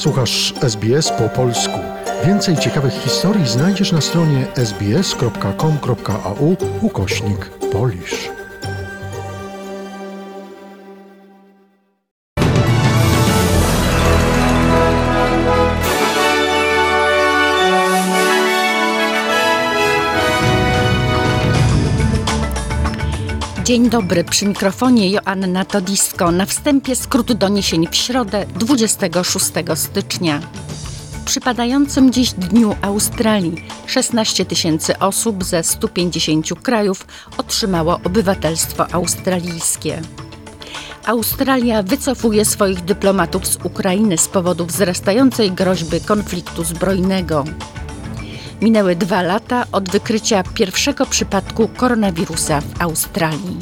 Słuchasz SBS po polsku. Więcej ciekawych historii znajdziesz na stronie sbs.com.au/Polish. Dzień dobry, przy mikrofonie Joanna Todisko. Na wstępie skrót doniesień w środę 26 stycznia. W przypadającym dziś Dniu Australii 16 000 osób ze 150 krajów otrzymało obywatelstwo australijskie. Australia wycofuje swoich dyplomatów z Ukrainy z powodu wzrastającej groźby konfliktu zbrojnego. Minęły 2 lata od wykrycia pierwszego przypadku koronawirusa w Australii.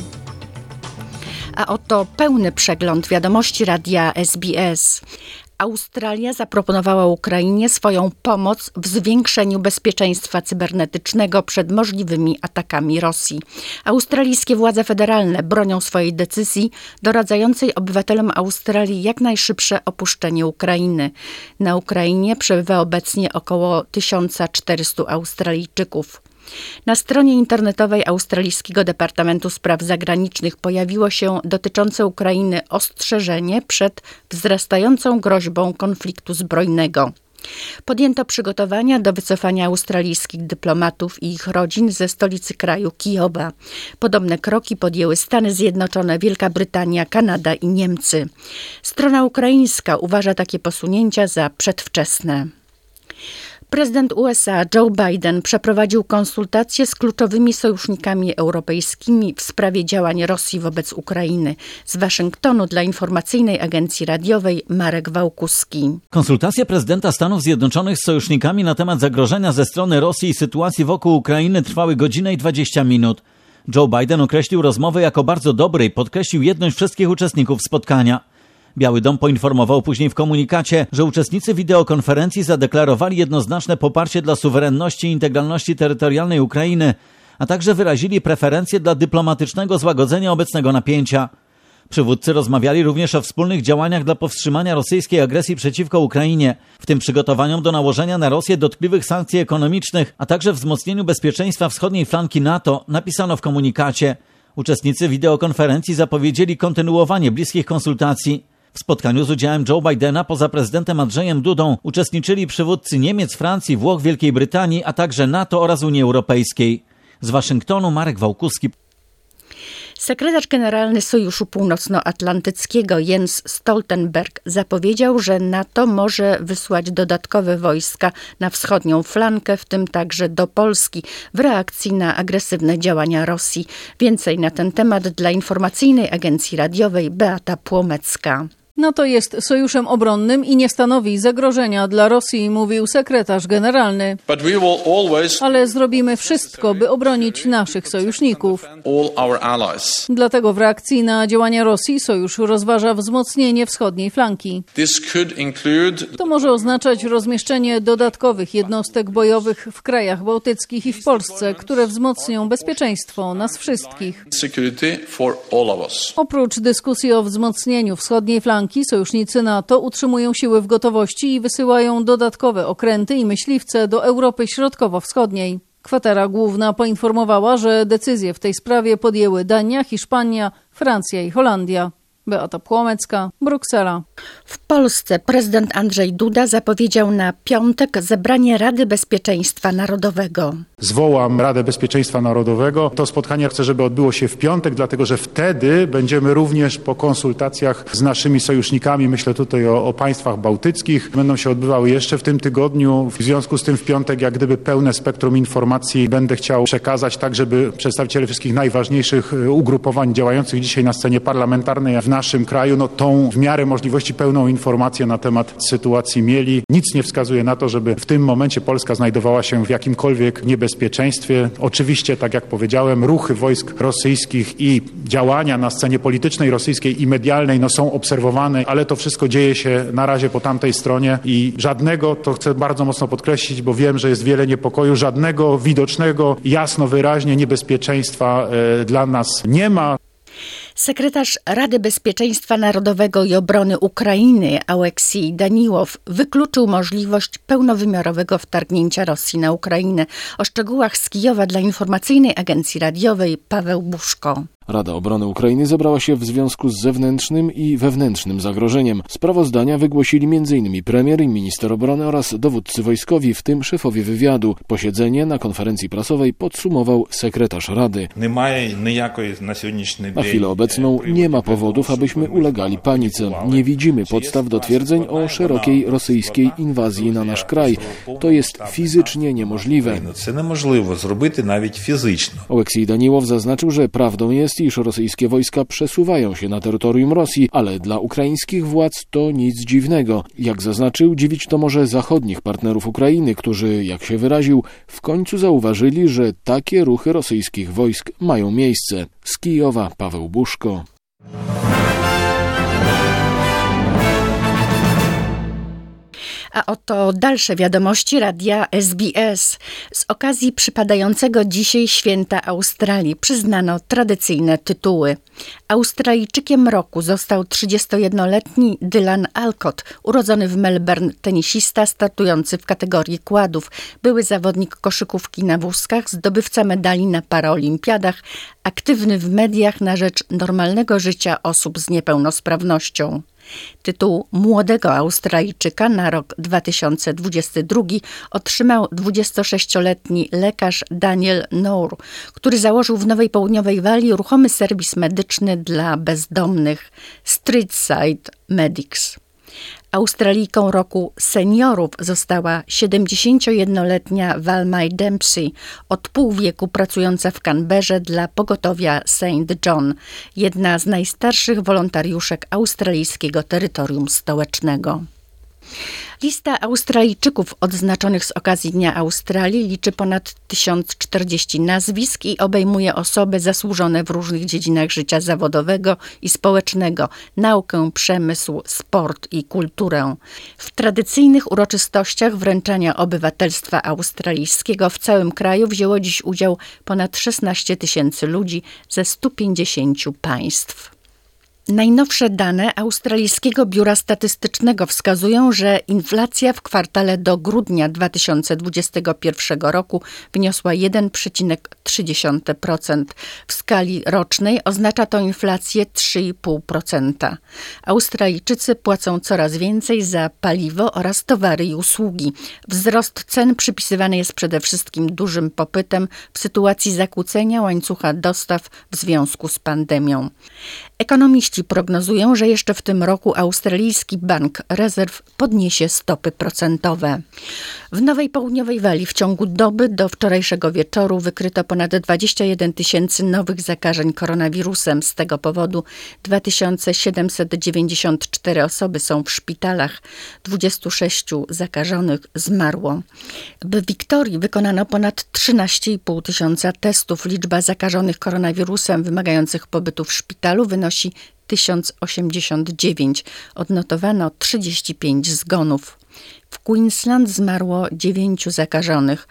A oto pełny przegląd wiadomości radia SBS. Australia zaproponowała Ukrainie swoją pomoc w zwiększeniu bezpieczeństwa cybernetycznego przed możliwymi atakami Rosji. Australijskie władze federalne bronią swojej decyzji doradzającej obywatelom Australii jak najszybsze opuszczenie Ukrainy. Na Ukrainie przebywa obecnie około 1400 Australijczyków. Na stronie internetowej Australijskiego Departamentu Spraw Zagranicznych pojawiło się dotyczące Ukrainy ostrzeżenie przed wzrastającą groźbą konfliktu zbrojnego. Podjęto przygotowania do wycofania australijskich dyplomatów i ich rodzin ze stolicy kraju Kijowa. Podobne kroki podjęły Stany Zjednoczone, Wielka Brytania, Kanada i Niemcy. Strona ukraińska uważa takie posunięcia za przedwczesne. Prezydent USA Joe Biden przeprowadził konsultacje z kluczowymi sojusznikami europejskimi w sprawie działań Rosji wobec Ukrainy. Z Waszyngtonu dla informacyjnej agencji radiowej Marek Wałkuski. Konsultacje prezydenta Stanów Zjednoczonych z sojusznikami na temat zagrożenia ze strony Rosji i sytuacji wokół Ukrainy trwały godzinę i 20 minut. Joe Biden określił rozmowę jako bardzo dobre i podkreślił jedność wszystkich uczestników spotkania. Biały Dom poinformował później w komunikacie, że uczestnicy wideokonferencji zadeklarowali jednoznaczne poparcie dla suwerenności i integralności terytorialnej Ukrainy, a także wyrazili preferencje dla dyplomatycznego złagodzenia obecnego napięcia. Przywódcy rozmawiali również o wspólnych działaniach dla powstrzymania rosyjskiej agresji przeciwko Ukrainie, w tym przygotowaniom do nałożenia na Rosję dotkliwych sankcji ekonomicznych, a także wzmocnieniu bezpieczeństwa wschodniej flanki NATO, napisano w komunikacie. Uczestnicy wideokonferencji zapowiedzieli kontynuowanie bliskich konsultacji. W spotkaniu z udziałem Joe Bidena poza prezydentem Andrzejem Dudą uczestniczyli przywódcy Niemiec, Francji, Włoch, Wielkiej Brytanii, a także NATO oraz Unii Europejskiej. Z Waszyngtonu Marek Wałkuski. Sekretarz generalny Sojuszu Północnoatlantyckiego Jens Stoltenberg zapowiedział, że NATO może wysłać dodatkowe wojska na wschodnią flankę, w tym także do Polski, w reakcji na agresywne działania Rosji. Więcej na ten temat dla informacyjnej agencji radiowej Beata Płomecka. NATO jest sojuszem obronnym i nie stanowi zagrożenia dla Rosji, mówił sekretarz generalny. Ale zrobimy wszystko, by obronić naszych sojuszników. Dlatego w reakcji na działania Rosji sojusz rozważa wzmocnienie wschodniej flanki. To może oznaczać rozmieszczenie dodatkowych jednostek bojowych w krajach bałtyckich i w Polsce, które wzmocnią bezpieczeństwo nas wszystkich. Oprócz dyskusji o wzmocnieniu wschodniej flanki, sojusznicy NATO utrzymują siły w gotowości i wysyłają dodatkowe okręty i myśliwce do Europy Środkowo-Wschodniej. Kwatera Główna poinformowała, że decyzje w tej sprawie podjęły Dania, Hiszpania, Francja i Holandia. Beata Płomecka, Bruksela. W Polsce prezydent Andrzej Duda zapowiedział na piątek zebranie Rady Bezpieczeństwa Narodowego. Zwołam Radę Bezpieczeństwa Narodowego. To spotkanie chcę, żeby odbyło się w piątek, dlatego że wtedy będziemy również po konsultacjach z naszymi sojusznikami, myślę tutaj o państwach bałtyckich, będą się odbywały jeszcze w tym tygodniu. W związku z tym w piątek jak gdyby pełne spektrum informacji będę chciał przekazać, tak żeby przedstawiciele wszystkich najważniejszych ugrupowań działających dzisiaj na scenie parlamentarnej w naszym kraju, tą w miarę możliwości pełną informację na temat sytuacji mieli. Nic nie wskazuje na to, żeby w tym momencie Polska znajdowała się w jakimkolwiek niebezpieczeństwie. Oczywiście, tak jak powiedziałem, ruchy wojsk rosyjskich i działania na scenie politycznej rosyjskiej i medialnej są obserwowane, ale to wszystko dzieje się na razie po tamtej stronie i żadnego, to chcę bardzo mocno podkreślić, bo wiem, że jest wiele niepokoju, żadnego widocznego, jasno, wyraźnie niebezpieczeństwa dla nas nie ma. Sekretarz Rady Bezpieczeństwa Narodowego i Obrony Ukrainy Aleksij Daniłow wykluczył możliwość pełnowymiarowego wtargnięcia Rosji na Ukrainę. O szczegółach z Kijowa dla informacyjnej agencji radiowej Paweł Buszko. Rada Obrony Ukrainy zebrała się w związku z zewnętrznym i wewnętrznym zagrożeniem. Sprawozdania wygłosili m.in. premier i minister obrony oraz dowódcy wojskowi, w tym szefowie wywiadu. Posiedzenie na konferencji prasowej podsumował sekretarz Rady. Na chwilę obecną nie ma powodów, abyśmy ulegali panice. Nie widzimy podstaw do twierdzeń o szerokiej rosyjskiej inwazji na nasz kraj. To jest fizycznie niemożliwe. Aleksij Daniłow zaznaczył, że prawdą jest, iż rosyjskie wojska przesuwają się na terytorium Rosji, ale dla ukraińskich władz to nic dziwnego. Jak zaznaczył, dziwić to może zachodnich partnerów Ukrainy, którzy, jak się wyraził, w końcu zauważyli, że takie ruchy rosyjskich wojsk mają miejsce. Z Kijowa Paweł Buszko. A oto dalsze wiadomości radia SBS. Z okazji przypadającego dzisiaj święta Australii przyznano tradycyjne tytuły. Australijczykiem roku został 31-letni Dylan Alcott, urodzony w Melbourne tenisista startujący w kategorii kładów, były zawodnik koszykówki na wózkach, zdobywca medali na paraolimpiadach, aktywny w mediach na rzecz normalnego życia osób z niepełnosprawnością. Tytuł młodego Australijczyka na rok 2022 otrzymał 26-letni lekarz Daniel Nour, który założył w Nowej Południowej Walii ruchomy serwis medyczny dla bezdomnych Streetside Medics. Australijką roku seniorów została 71-letnia Valmai Dempsey, od pół wieku pracująca w Canberrze dla pogotowia St. John, jedna z najstarszych wolontariuszek australijskiego terytorium stołecznego. Lista Australijczyków odznaczonych z okazji Dnia Australii liczy ponad 1040 nazwisk i obejmuje osoby zasłużone w różnych dziedzinach życia zawodowego i społecznego, naukę, przemysł, sport i kulturę. W tradycyjnych uroczystościach wręczania obywatelstwa australijskiego w całym kraju wzięło dziś udział ponad 16 000 ludzi ze 150 państw. Najnowsze dane Australijskiego Biura Statystycznego wskazują, że inflacja w kwartale do grudnia 2021 roku wyniosła 1,3%. W skali rocznej oznacza to inflację 3,5%. Australijczycy płacą coraz więcej za paliwo oraz towary i usługi. Wzrost cen przypisywany jest przede wszystkim dużym popytem w sytuacji zakłócenia łańcucha dostaw w związku z pandemią. Ekonomiści prognozują, że jeszcze w tym roku Australijski Bank Rezerw podniesie stopy procentowe. W Nowej Południowej Walii w ciągu doby do wczorajszego wieczoru wykryto ponad 21 000 nowych zakażeń koronawirusem. Z tego powodu 2794 osoby są w szpitalach, 26 zakażonych zmarło. W Wiktorii wykonano ponad 13,5 tysiąca testów. Liczba zakażonych koronawirusem wymagających pobytu w szpitalu wynosi 1089. Odnotowano 35 zgonów. W Queensland zmarło 9 zakażonych.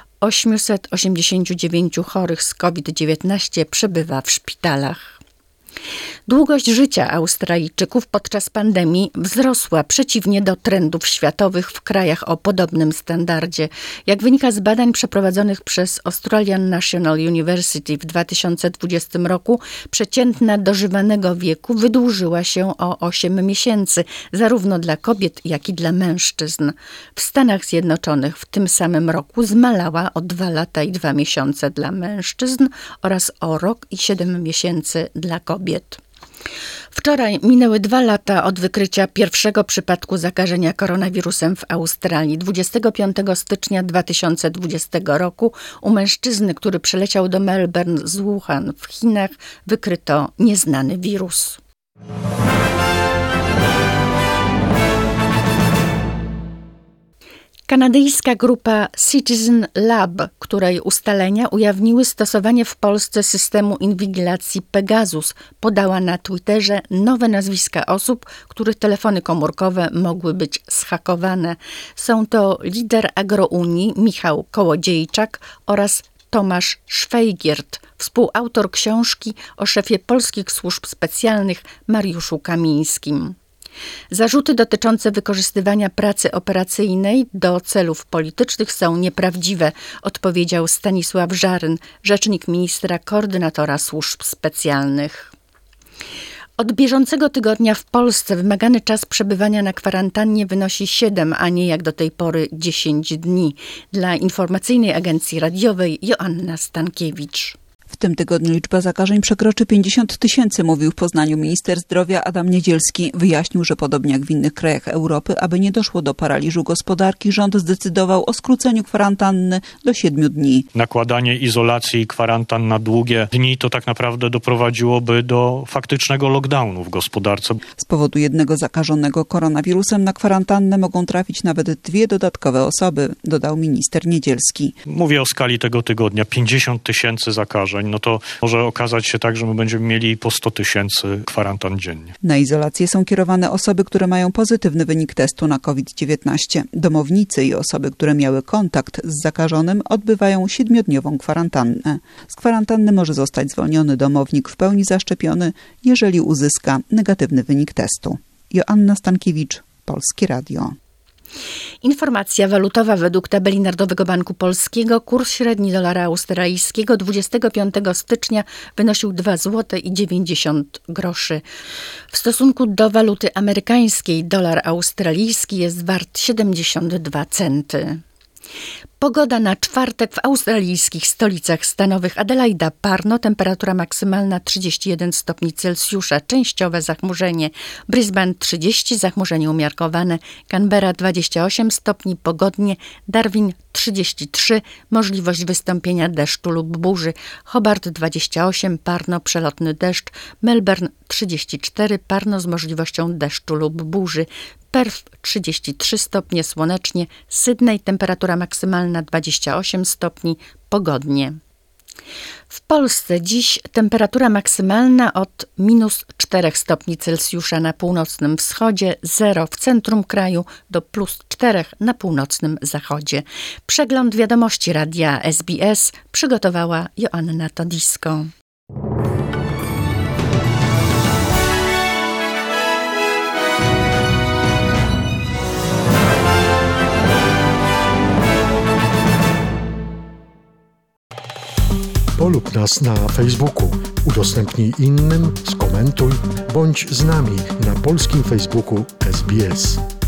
889 chorych z COVID-19 przebywa w szpitalach. Długość życia Australijczyków podczas pandemii wzrosła przeciwnie do trendów światowych w krajach o podobnym standardzie. Jak wynika z badań przeprowadzonych przez Australian National University w 2020 roku, przeciętna dożywanego wieku wydłużyła się o 8 miesięcy, zarówno dla kobiet, jak i dla mężczyzn. W Stanach Zjednoczonych w tym samym roku zmalała o 2 lata i 2 miesiące dla mężczyzn oraz o rok i 7 miesięcy dla kobiet. Wczoraj minęły 2 lata od wykrycia pierwszego przypadku zakażenia koronawirusem w Australii. 25 stycznia 2020 roku u mężczyzny, który przyleciał do Melbourne z Wuhan w Chinach, wykryto nieznany wirus. Kanadyjska grupa Citizen Lab, której ustalenia ujawniły stosowanie w Polsce systemu inwigilacji Pegasus, podała na Twitterze nowe nazwiska osób, których telefony komórkowe mogły być zhakowane. Są to lider Agrounii Michał Kołodziejczak oraz Tomasz Szwejgiert, współautor książki o szefie polskich służb specjalnych Mariuszu Kamińskim. Zarzuty dotyczące wykorzystywania pracy operacyjnej do celów politycznych są nieprawdziwe, odpowiedział Stanisław Żaryn, rzecznik ministra koordynatora służb specjalnych. Od bieżącego tygodnia w Polsce wymagany czas przebywania na kwarantannie wynosi 7, a nie jak do tej pory 10 dni. Dla Informacyjnej Agencji Radiowej Joanna Stankiewicz. W tym tygodniu liczba zakażeń przekroczy 50 000, mówił w Poznaniu minister zdrowia Adam Niedzielski. Wyjaśnił, że podobnie jak w innych krajach Europy, aby nie doszło do paraliżu gospodarki, rząd zdecydował o skróceniu kwarantanny do 7 dni. Nakładanie izolacji i kwarantan na długie dni to tak naprawdę doprowadziłoby do faktycznego lockdownu w gospodarce. Z powodu jednego zakażonego koronawirusem na kwarantannę mogą trafić nawet 2 dodatkowe osoby, dodał minister Niedzielski. Mówię o skali tego tygodnia. 50 000 zakażeń. No to może okazać się tak, że my będziemy mieli po 100 000 kwarantan dziennie. Na izolację są kierowane osoby, które mają pozytywny wynik testu na COVID-19. Domownicy i osoby, które miały kontakt z zakażonym, odbywają 7-dniową kwarantannę. Z kwarantanny może zostać zwolniony domownik w pełni zaszczepiony, jeżeli uzyska negatywny wynik testu. Joanna Stankiewicz, Polskie Radio. Informacja walutowa. Według tabeli Narodowego Banku Polskiego kurs średni dolara australijskiego 25 stycznia wynosił 2,90 zł. W stosunku do waluty amerykańskiej dolar australijski jest wart 72 centy. Pogoda na czwartek w australijskich stolicach stanowych: Adelaida, Parno, temperatura maksymalna 31 stopni Celsjusza, częściowe zachmurzenie, Brisbane 30, zachmurzenie umiarkowane, Canberra 28 stopni, pogodnie, Darwin 33, możliwość wystąpienia deszczu lub burzy, Hobart 28, Parno, przelotny deszcz, Melbourne 34, Parno z możliwością deszczu lub burzy, Perth 33 stopnie, słonecznie, Sydney temperatura maksymalna 28 stopni, pogodnie. W Polsce dziś temperatura maksymalna od -4 stopni Celsjusza na północnym wschodzie, 0 w centrum kraju do +4 na północnym zachodzie. Przegląd wiadomości radia SBS przygotowała Joanna Todisko. Polub nas na Facebooku, udostępnij innym, skomentuj, bądź z nami na polskim Facebooku SBS.